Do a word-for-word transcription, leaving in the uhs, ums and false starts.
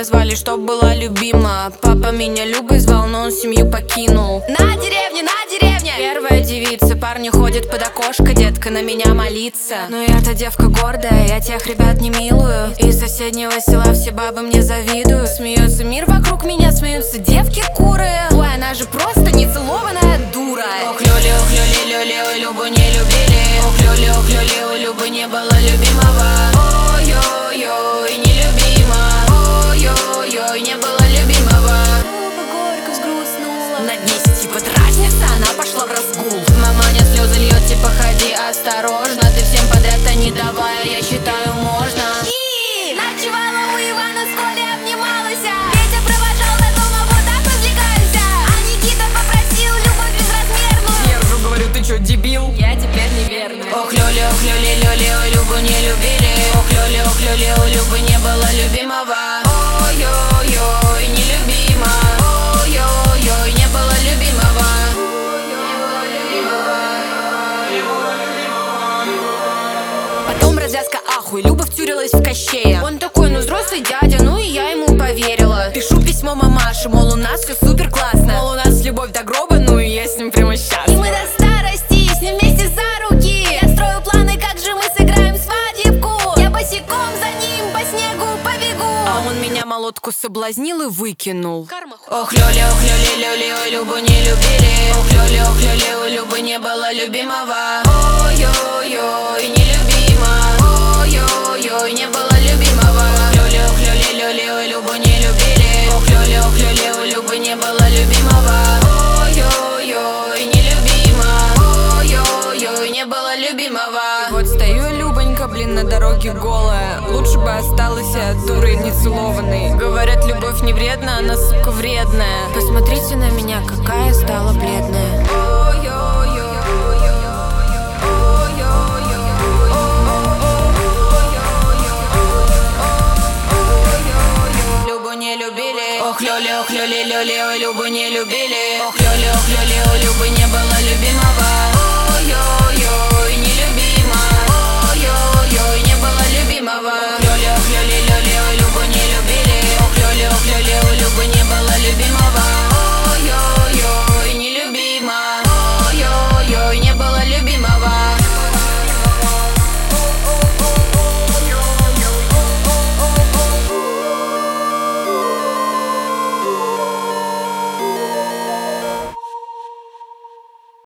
назвали, чтоб была любима. Папа меня Любой звал, но он семью покинул. На деревне, на деревне! Первая девица, парни ходят под окошко, детка на меня молится. Но я-то девка гордая, я тех ребят не милую. Из соседнего села все бабы мне завидуют. Смеется мир вокруг меня, смеются девки куры. Ой, она же просто нецелованная дура. Ох, люли, ох, люли, люли, ой, Любу не любили. Ох, люли, ох, люли, ой, Любы не было любимого. Ой-ой-ой, нелюбима. Ой-ой-ой, не было любимого. Люба горько взгрустнула. На дне типа разница, она пошла в разгул. Маманя слезы льет, типа ходи осторожно. Ты всем подряд-то не давая, я считаю, можно. И ночевала у Ивана, с Колей обнималась. Петя провожал до дома, вот так развлекайся. А Никита попросил любовь безразмерную. Я ржу, говорю, ты чё, дебил? Я теперь неверная. Ох, люли, ох, люли, люли, ой, Любу не любили. Ох, люли, ох, люли, у Любы не было любимого. Ой-ой-ой, нелюбима. Ой-ой-ой, не было любимого. Потом развязка ахуй, Люба втюрилась в Кощея. Он такой, ну взрослый дядя, ну и я ему поверила. Пишу письмо мамаше, мол, у нас все супер классно. Мол, у нас любовь до гроба, ну и я с ним прямо счастлива. И мы до старости с ним вместе за руки. Я строю планы, как же мы сыграем свадебку. Я босиком за ним по снегу побегу. А он меня молотку соблазнил и выкинул. Карма. Ох, люли, ох, люли, люли, ой, Любу не любили. Ох, люли, ох, люли, у Любы не было любимого. Ой-ой-ой, нелюбима. Ой-ой-ой, не было любимого. Люли, ох, люли, люли, ой, Любу не любили. Ох, люли, ох, люли, у Любы не было любимого. Ой-ой-ой, нелюбима. Ой-ой-ой, не было любимого. И вот стою, Любонька, блин, на дороге голая. Лучше бы осталась я дурой нецелованной. Говорят, любовь не вредна, она, сука, вредная. Посмотрите на меня, какая стала бледная. Ох, люли, ох, люли, люли, ой, Любу не любили. Ох, люли, ох, люли, у Любы не было любимого.